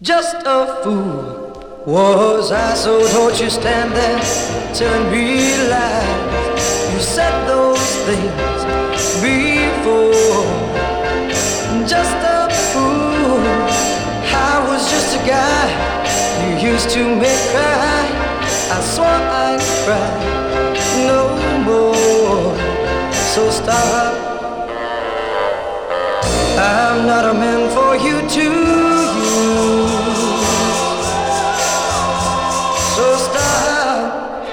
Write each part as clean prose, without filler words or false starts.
just a fool. Was I so taught you stand there telling me lies? You said those things before. Just a fool. I was just a guy you used to make cry. I swore I'd cry no more. So stop. I'm not a man for you to use. So stop.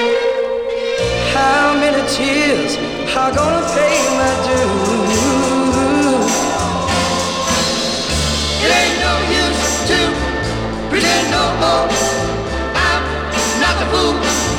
How many tears are gonna pay my dues? It ain't no use to pretend no more. I'm not the fool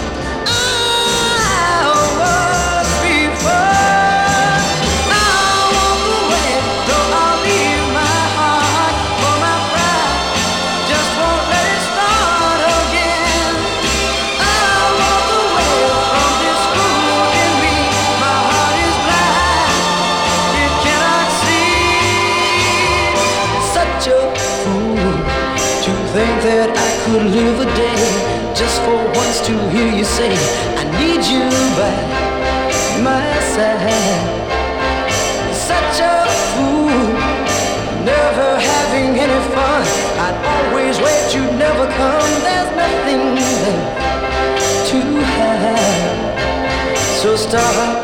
I was before. I walk away, though I'll leave my heart for my pride. Just won't let it start again. I walk away from this fool in me. My heart is blind, it cannot see. Such a fool to think that I could live a day just for once to hear you say I need you by my side. Such a fool, never having any fun. I'd always wait, you'd never come. There's nothing left to hide. So stop.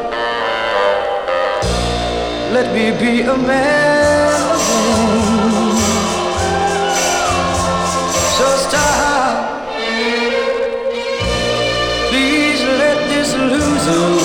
Let me be a man again. So stop. Please let this loser